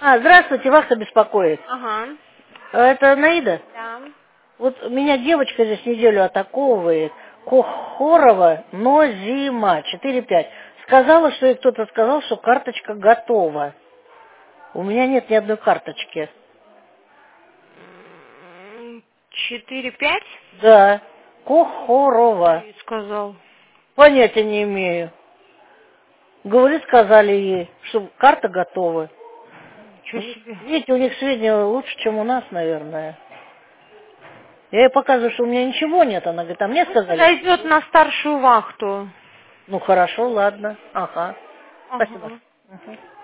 Здравствуйте, вахта беспокоит. Ага. Это Наида? Да. Вот меня девочка здесь неделю атаковывает. Кохорова, но зима, 4-5. Сказала, что ей кто-то сказал, что карточка готова. У меня нет ни одной карточки. 4-5? Да, Кохорова. Ты сказал. Понятия не имею. Говорит, сказали ей, что карта готова. Ничего себе. Видите, у них сведения лучше, чем у нас, наверное. Я ей показываю, что у меня ничего нет. Она говорит, а мне сказали. Подойдет на старшую вахту. Ну хорошо, ладно. Ага. Спасибо. Ага. Мгм.